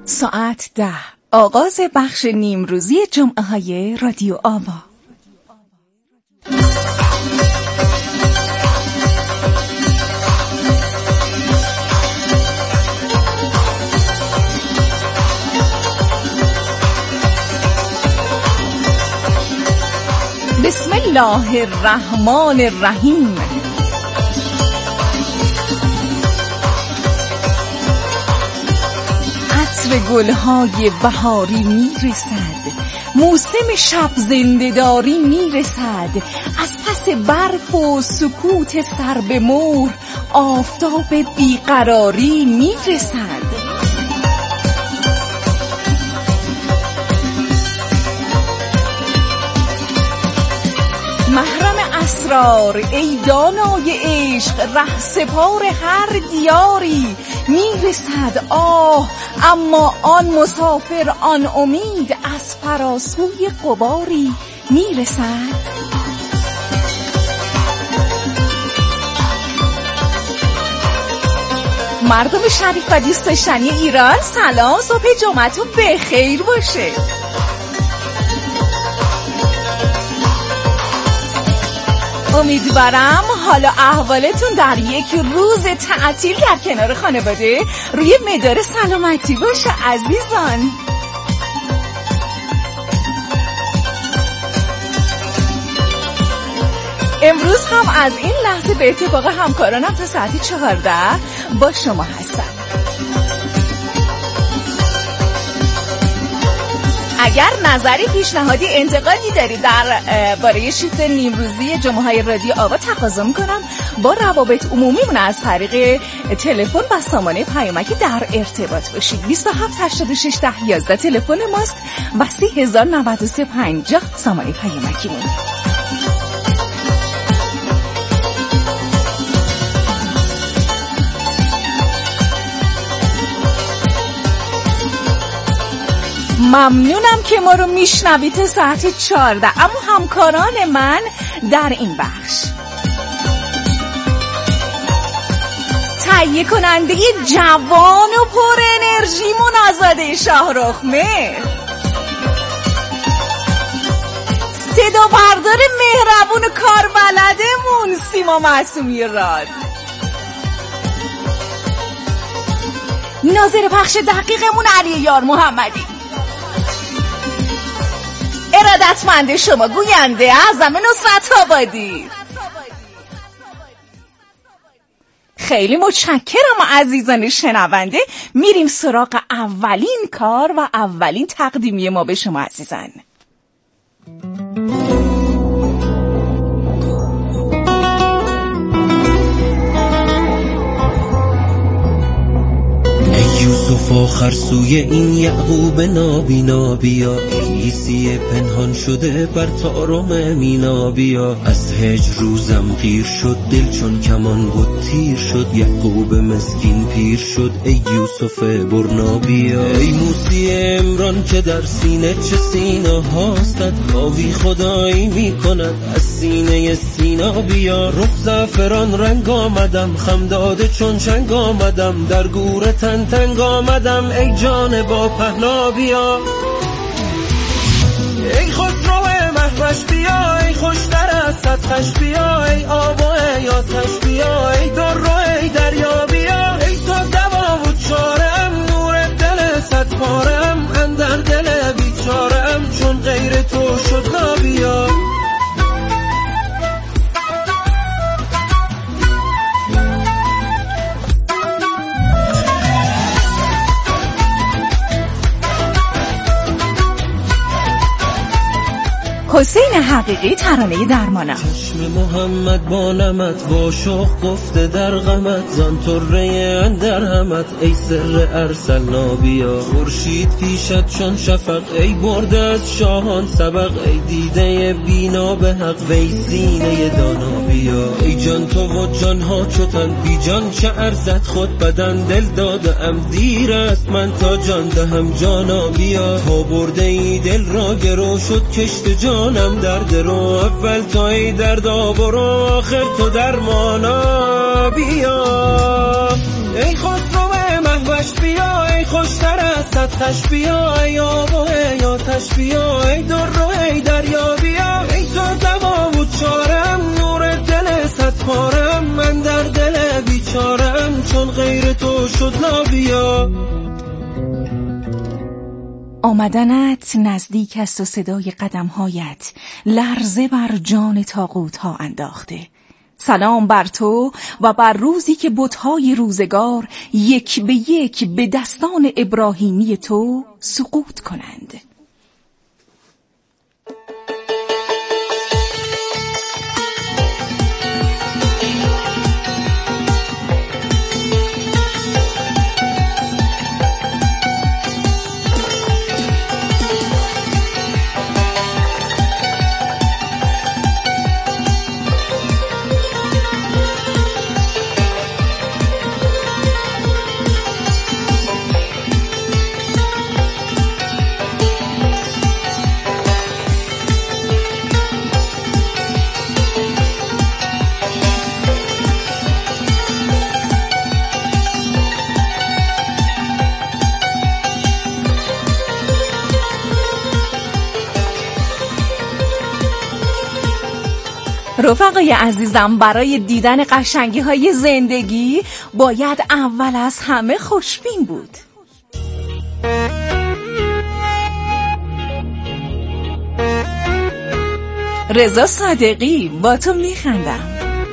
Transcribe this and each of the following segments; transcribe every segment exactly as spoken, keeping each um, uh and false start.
ساعت ده، آغاز بخش نیمروزی جمعه های رادیو آوا. بسم الله الرحمن الرحیم. عطر گلهای بهاری میرسد، موسم شب زنده‌داری میرسد، از پس برف و سکوت سر به مهر آفتاب بیقراری میرسد. محرم اسرار ای دانای عشق، رهسپار هر دیاری میرسد. آه اما آن مسافر آن امید، از فراسوی غباری میرسد. مردم شریف و دوست داشتنی ایران، سلام، صبح جمعتون بخیر باشه. امیدوارم حالا احوالتون در یک روز تعطیل در کنار خانواده روی مدار سلامتی باشه عزیزان. امروز هم از این لحظه به اتفاق همکارانم تا ساعت چهارده با شما هستم. اگر نظری، پیشنهادی، انتقادی دارید در باره شیفت نیمروزی جمعه های رادیو آوا، تقاضا میکنم با روابط عمومیمون از طریق تلفن و سامانه پیامکی در ارتباط باشید. بیست و هفت هشتاد و شش ده یازده تلفن ماست و سی هزار و نود و سه پنجاه سامانه پیامکیمون. ممنونم که ما رو میشنوید تا ساعت چهارده. اما همکاران من در این بخش، تهیه کننده جوان و پر انرژیمون آزاده شاهرخ مهر، صدا بردار مهربون و کاربلدمون سیما معصومی راد، ناظر پخش دقیقمون علی یار محمدی، ارادتمند شما گوینده اعظم نصرت آبادی. خیلی متشکرم عزیزان شنونده. میریم سراغ اولین کار و اولین تقدیمی ما به شما عزیزان. یوسف آخر سوی این یعقوب نابینا بیا، عیسی پنهان شده بر طارم مینا بیا. از هجر روزم غیر شد، دل چون کمان بود تیر شد، یعقوب مسکین پیر شد، ای یوسف برنا بیا. ای موسی عمران که در سینه چه سینه هاستد، کاوی خدایی می کند از سینه سینا بیا. رخ زعفران رنگ آمدم، خم داده چون چنگ آمدم، در گور تن تنگ آمدم، ای جان با پهنا بیا. ای خسرو مهوش بیا، ای خوشتر از صدخش بیا، ای آب و ای آتش بیا، ای در و ای دریا بیا. ای تو دوا و چارم، نور دل صد پارم، اندر دل بیچارم، چون غیر تو شد نابیا. حسین حقیقی، ترانه درمانم. چشم محمد با نمت، با شوق گفته در غمت، زان طره اندر همت، ای سر ارسلنا بیا. خورشید پیشت چون شفق، ای برده از شاهان سبق، ای دیده بینا به حق، وی سینه دانا بیا. ای جان تو و جانها چوتن، بی جان چه ارزد خود بدن، دل داده ام دیر است من تا جان دهم جانا بیا. تا برده ای دل را گرو شد کشت جانم درد رو، اول تا ای درد برو، آخر تو درمانا بیا. ای خسرو مهوش بیا، ای خوشتر از خطش بیا، ای آب و ای آتش بیا، ای در و ای دریا بیا، ای تو دوا و چارم، نور دل صد پارم، من در دل بیچارم، چون غیر تو شد نابیا. آمدنت نزدیک است و صدای قدمهایت لرزه بر جان طاغوت ها انداخته. سلام بر تو و بر روزی که بت‌های روزگار یک به یک به دستان ابراهیمی تو سقوط کنند. رفقای عزیزم، برای دیدن قشنگی های زندگی باید اول از همه خوشبین بود. رضا صادقی، با تو میخندم.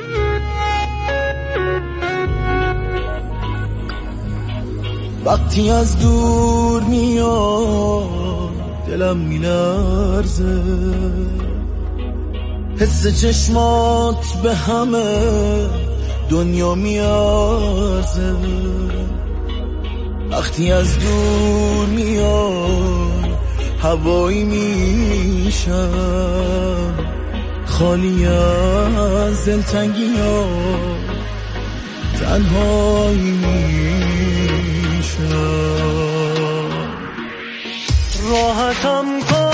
وقتی از دور میاد دلم میلرزه، حس چشمات به همه دنیا میارزه. وقتی از دور میاد هوایی میشم، خالی از دلتنگی ها تنهایی میشم. راحتم کن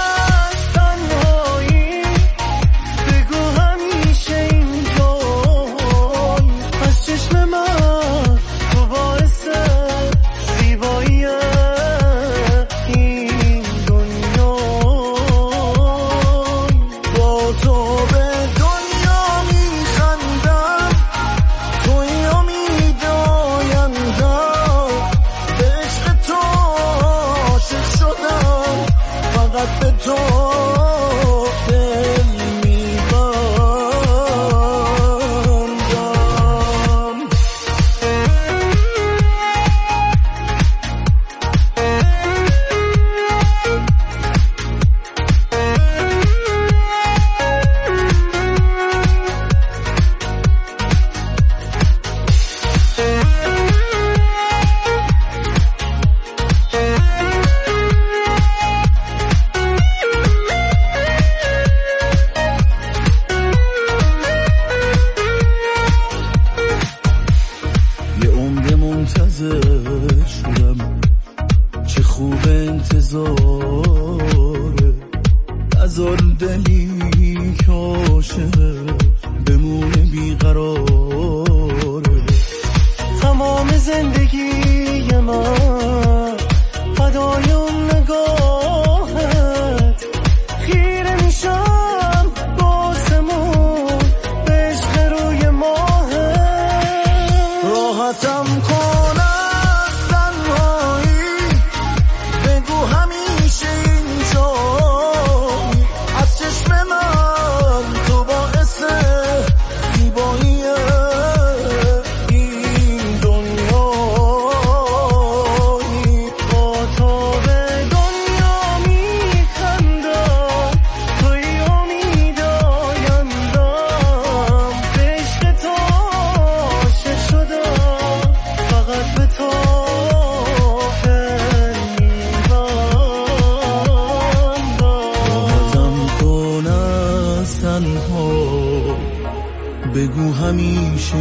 بگو همیشه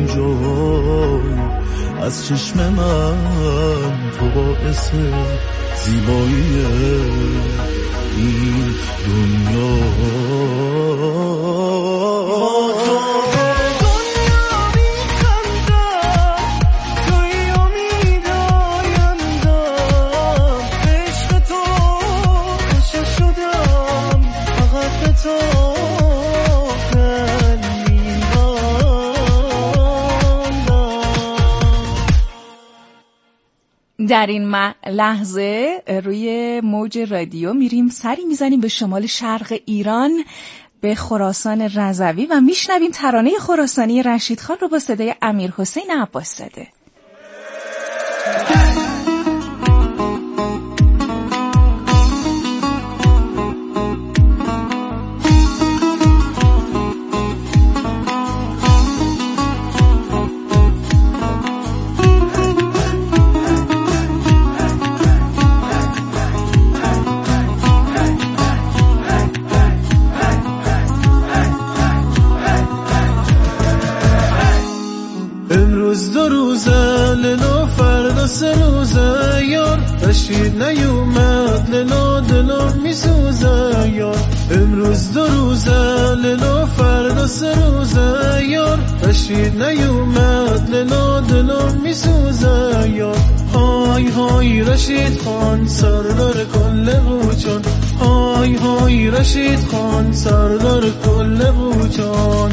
اینجای از چشم من تو باعث زیبایی این دنیا. در این لحظه روی موج رادیو میریم سری میزنیم به شمال شرق ایران، به خراسان رضوی و میشنویم ترانه خراسانی رشید خان رو با صدای امیر حسین عباس‌زاده. رشید نیومد لیلا دلم میسوزه یار، امروز دو روزه لیلا فردا سه روزه یار، رشید نیومد لیلا دلم میسوزه یار. های های رشید خان سردار کل بوچان، های های رشید خان سردار کل بوچان.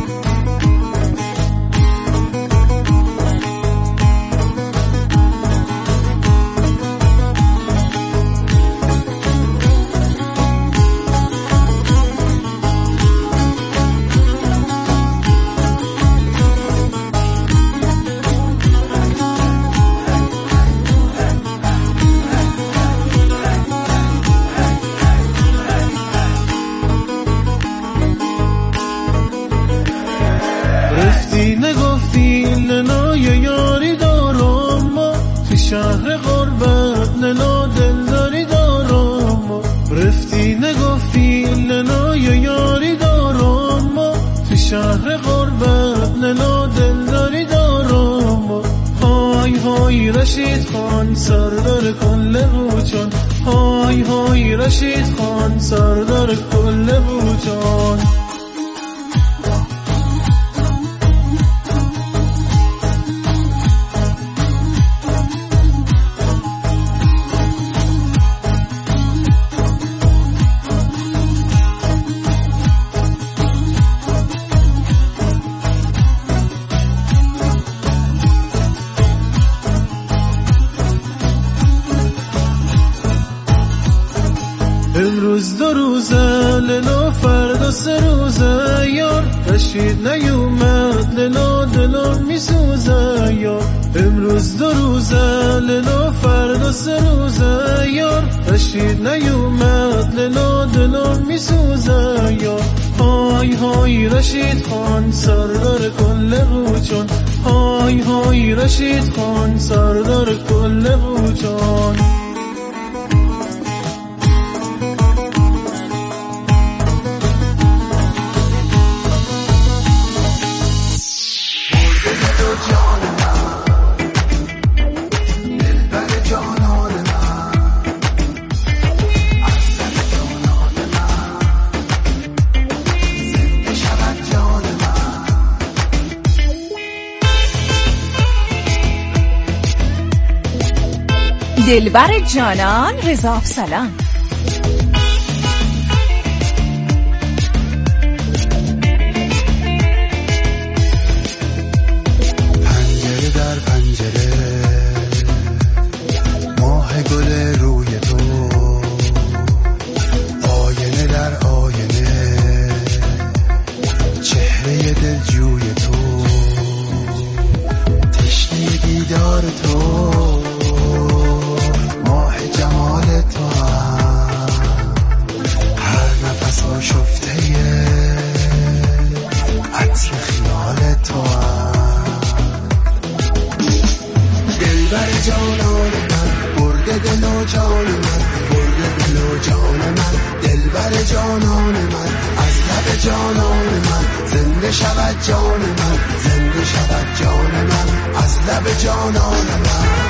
شهر غربت لیلا دلداری دارم ما، رفتی نگفتی لیلا یاری دارم ما، تو شهر غربت لیلا دلداری دارم ما. های های رشید خان سردار کل بوچان، های های رشید خان سردار کل بوچان. امروز دو روزه لیلا فردا سه روزه یار، رشید نیومد لیلا دلم میسوزه یار، امروز دو روزه لیلا فردا سه روزه یار، رشید نیومد لیلا دلم میسوزه یار. های های رشید خان سردار کل بوچان، های های رشید خان سردار کل بوچان. دلبر جانان رضا افسلان. پنجره در پنجره ماه گل روی تو، آینه در آینه چهره دلجوی تو، تشنه دیدار تو، جمال تو هم هر نفس آشفته عطر خیال تو هم. دلبر جانان من برده دل و جان من، برده دل و جان من، دلبر جانان من، از لب جانان من زنده شود جان من، زنده شود جان من، از لب جانان من.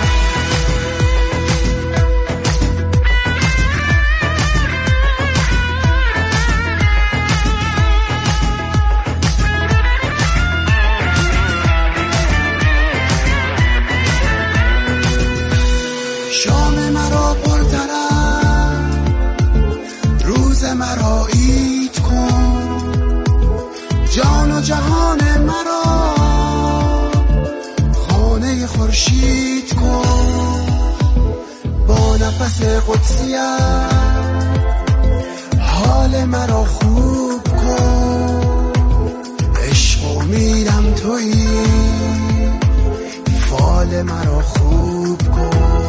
مرا عید کن جان و جهان مرا خانه خورشید کن. نفس قدسیم حال مرا خوب کن، عشق و میرم تویی فال مرا خوب کن.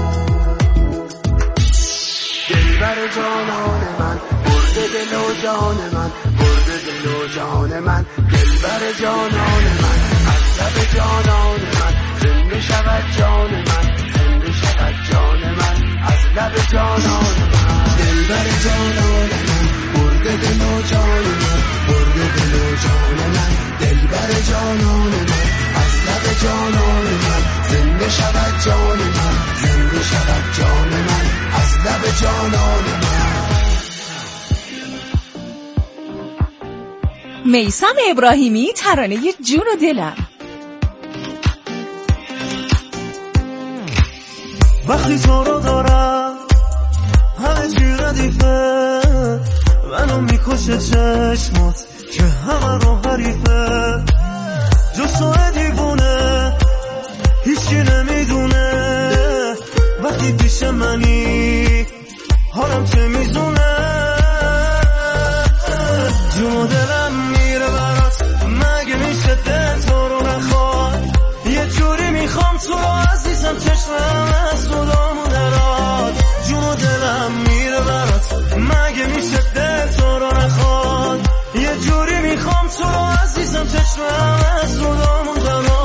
دلبر جانان من برده دل و جان من، برده دل و جان من، دلبر جانان من، از لب جانان من زنده شود جان من، زنده شود جان من، از لب جانان من. دلبر جانان من برده دل و جان من، برده دل و جان من، دلبر جانان من، از لب جانان من زنده شود جان من، زنده شود جان من، از لب جانان من. میثم ابراهیمی، ترانه جون و دلم. وقتی تو رو دارم همه چی ردیفه، منو میکشه چشمات که همه رو حریفه، جز تو دیوونه هیچی نمیدونه، وقتی پیش منی حالم چه میزونه، جون و دلم میره برات، مگه میشه دل تو رو نخواد، یه جوری میخوام تو رو عزیزم چشمم از صدامو دراد، جون و دلم میره برات، مگه میشه دل تو رو نخواد، یه جوری میخوام تو رو عزیزم چشمم از صدامو دراد.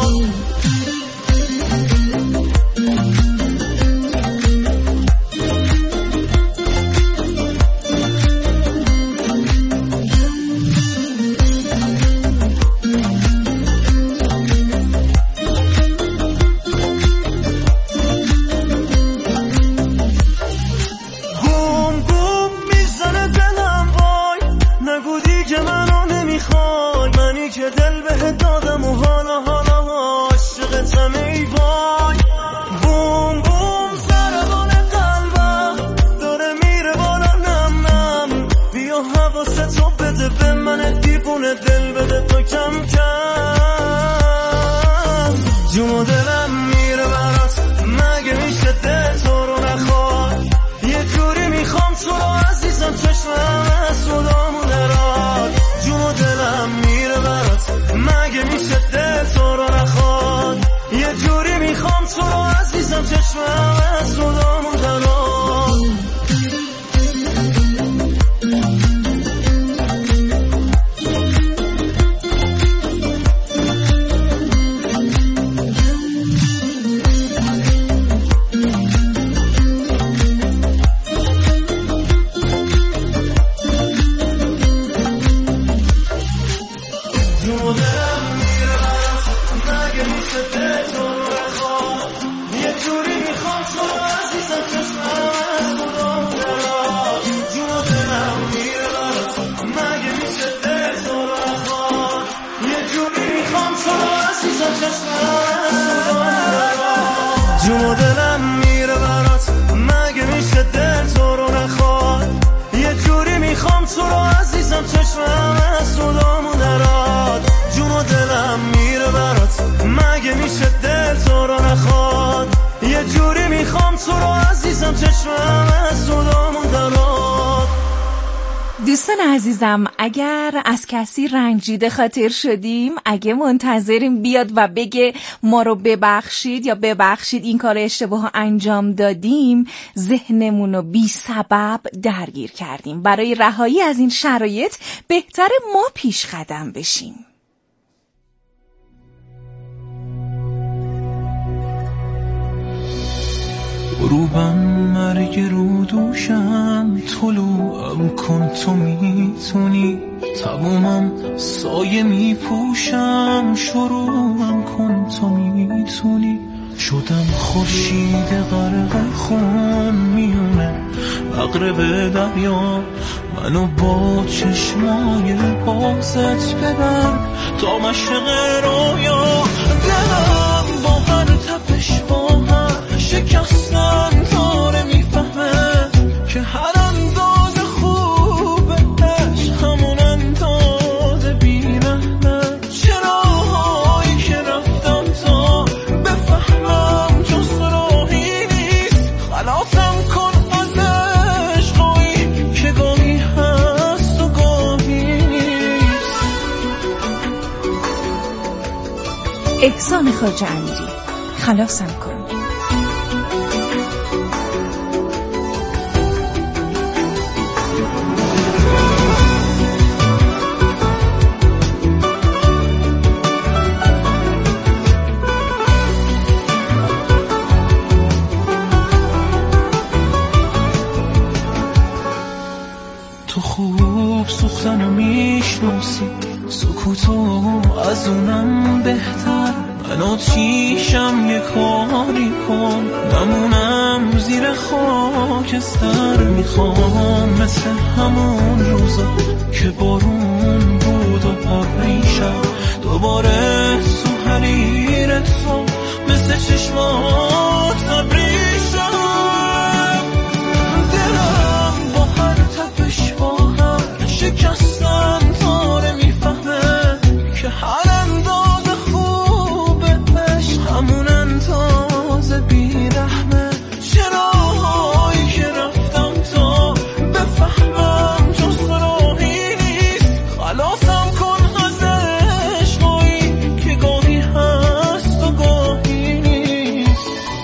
دوستان عزیزم، اگر از کسی رنجیده خاطر شدیم، اگه منتظریم بیاد و بگه ما رو ببخشید یا ببخشید این کار اشتباه انجام دادیم، ذهنمون رو بی سبب درگیر کردیم. برای رهایی از این شرایط بهتر ما پیش قدم بشیم. غروبم مرگ رو دوشم، طلوعم کن تو میتونی، تمومم سایه میپوشم، شروعم کن تو میتونی، شدم خورشید غرق خون میونه مغرب دریا، منو با چشمای بازت ببر تا مشرق رویا، دلم با هر تپش با هر شکستن داره میفهمه که هر انداز خوبش همون انداز بی‌رحمه، چراهایی که رفتم تا بفهمم جز راهی نیست، خلاصم کن احسان خواجه امیری. خلاصم کن. تو خوب سوختنو میشناسی، سکوتو از اونم بهتر. من آتیشم یه کاری کن، نمونم زیر خاکستر. میخوام مثل همون روزا که بارون بود و پریشم، دوباره تو حریر تو مثل چشمات تبریشم. دلم با هر تپش با هر شکستن داره میفهمه که هر انداز خوبه عشق همون انداز بیرحمه. چراهایی که رفتم تا بفهمم جز راهی نیست. خلاصم کن از عشقایی که گاهی هست و گاهی نیست.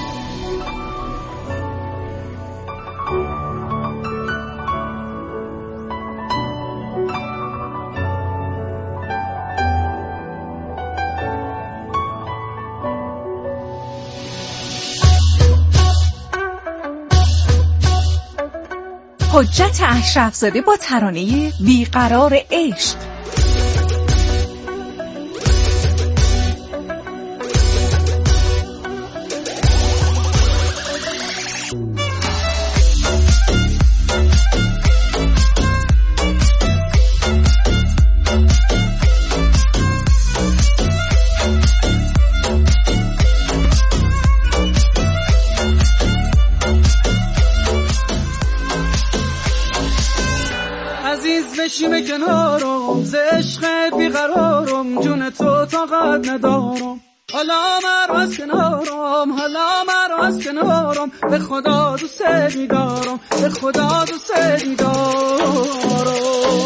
حجت اشرفزاده با ترانه بیقرار عشق. بشینه کنارم، ز عشق بیقرارم، جون تو طاقت ندارم. حالا مرا از کنارم، حالا مرا از کنارم، به خدا دوست می‌دارم، به خدا دوست می‌دارم.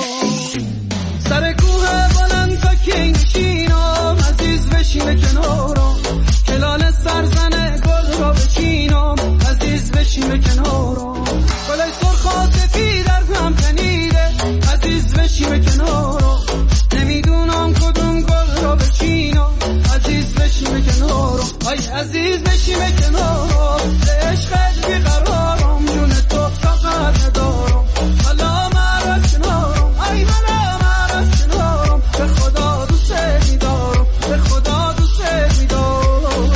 سر کوه بلند تا که نشینم، عزیز بشینه کنارم، کلال سرزن گل را بچینم، عزیز بشینه کنارم. گلای سرخ و سفید در هم تنیده، عزیز بشینه کنارم، نمیدونم کدوم گل را بچینم، عزیز بشینه کنارم. آی عزیز بشینه کنارم، به عشقت بیقرارم، جون تو طاقت ندارم. حالا مرا از کنارم، آی حالا مرا از کنارم، به خدا دوست می‌دارم، به خدا دوست می‌دارم.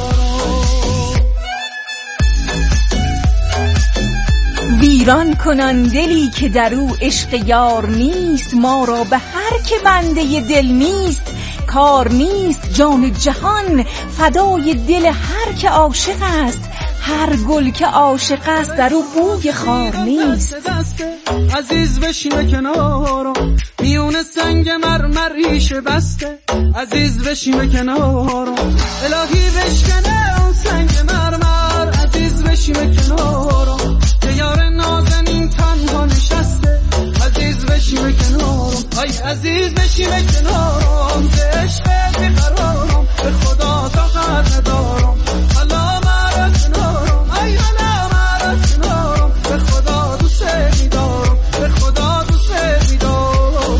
ویران کنان دلی که در او عشق یار نیست، ما را به هر که بنده دل نیست کار نیست. جان جهان فدای دل هر که عاشق است، هر گل که عاشق است در او بوی خار نیست. عزیز بشینه کنارم، میونه سنگ مرمریش بسته، عزیز بشینه کنارم، الهی بشکنه اون سنگ مرمر، عزیز بشینه کنارم، که یار نازنین تنها نشسته، عزیز بشینه کنارم. آی عزیز بشینه کنارم، به عشق بیقرارم، به خدا طاقت ندارم. حالا مرا کنارم، آی حالا مرا کنارم، به خدا دوست می‌دارم، به خدا دوست می‌دارم.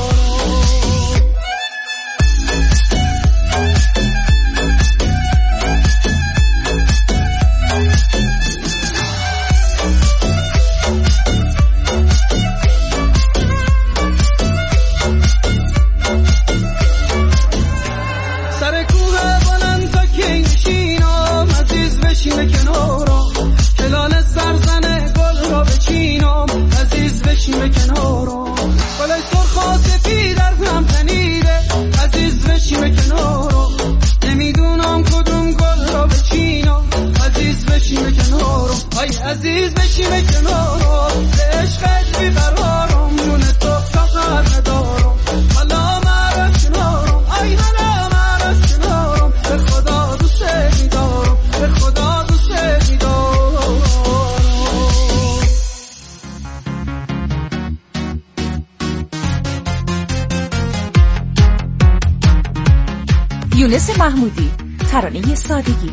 سر کوه بلند تا که نشینم، عزیز بشینه کنارم، کلال سرزن گل را بچینم، عزیز بشینه کنارم. گلای سرخ و سفید در هم تنیده، عزیز بشینه کنارم، نمیدونم کدوم گل را بچینم، عزیز بشینه کنارم. آی عزیز بشینه کنارم، به عشقت بیقرارم، جون تو طاقت ندارم. حالا مرا کنارم، آی حالا مرا کنارم، به خدا دوست می‌دارم، به خدا دوست می‌دارم. یونس محمودی، ترانه سادگی.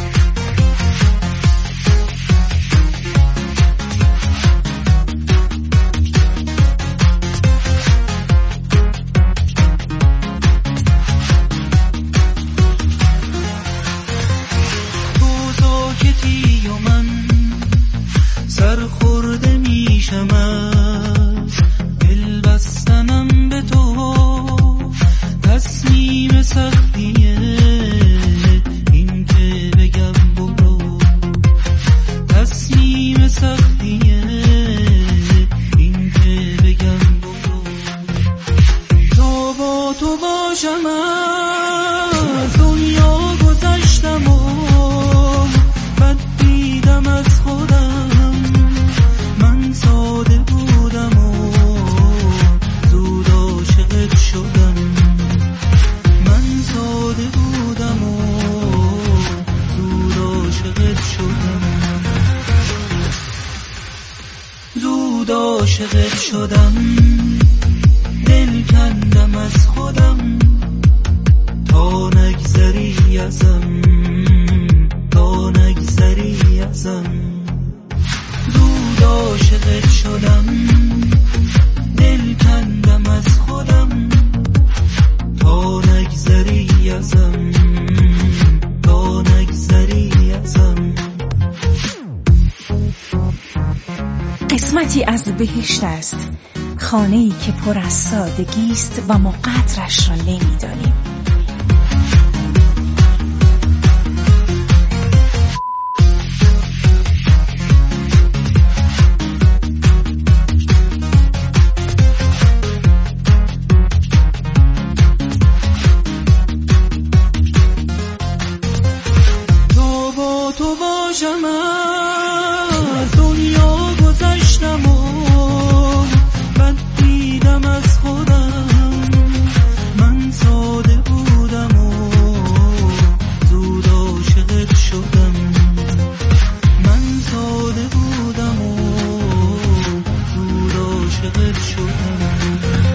عاشقت شدم، دل کندم از خودم تا نگذری ازم، تا نگذری ازم. زود عاشقت شدم، دل کندم از خودم تا نگذری ازم، تا نگذری ازم. قسمتی از بهشت است، خانه‌ای که پر از سادگی است و ما قدرش را نمی‌دانیم. تو با تو باشم، از دنیا گذشتم و بد دیدم از خودم. من ساده بودم و زود عاشقت شدم. من ساده بودم و زود عاشقت شدم.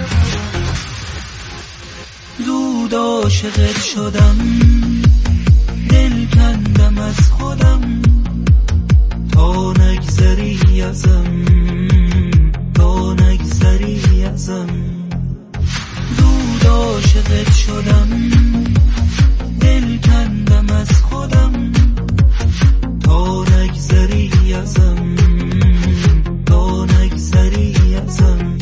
زود عاشقت شدم، دل کندم از خودم تا نگذری ازم، تا نگذری ازم. زود عاشقت شدم، دل کندم از خودم تا نگذری ازم، تا نگذری ازم.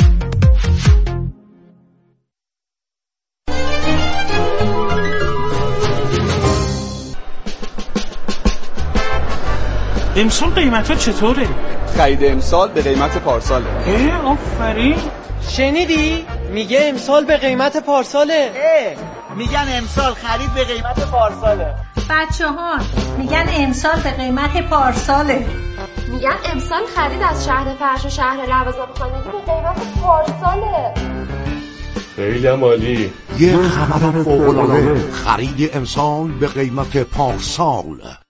امسال قیمت ها چطوره؟ خرید امسال به قیمت پارساله. اه آفرین. شنیدی؟ میگه امسال به قیمت پارساله. اه میگن امسال خرید به قیمت پارساله. بچه ها میگن امسال به قیمت پارساله. میگن امسال خرید از شهر فرش و شهر لوازم خانگی به قیمت پارساله. خیلی عالی. یه خبر فوق‌العاده، خرید امسال به قیمت پارسال.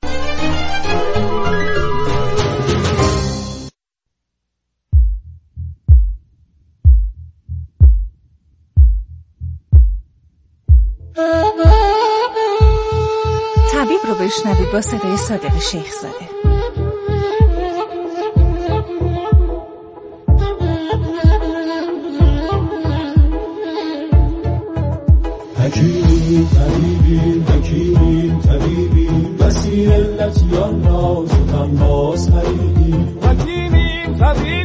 طبیب رو بشنوید با صدای صادق شیخ زاده. حکیمیم طبیبیم، حکیمیم طبیبیم، مسیر علتیان را ستم باز خریدیم. حکیمیم طبیبیم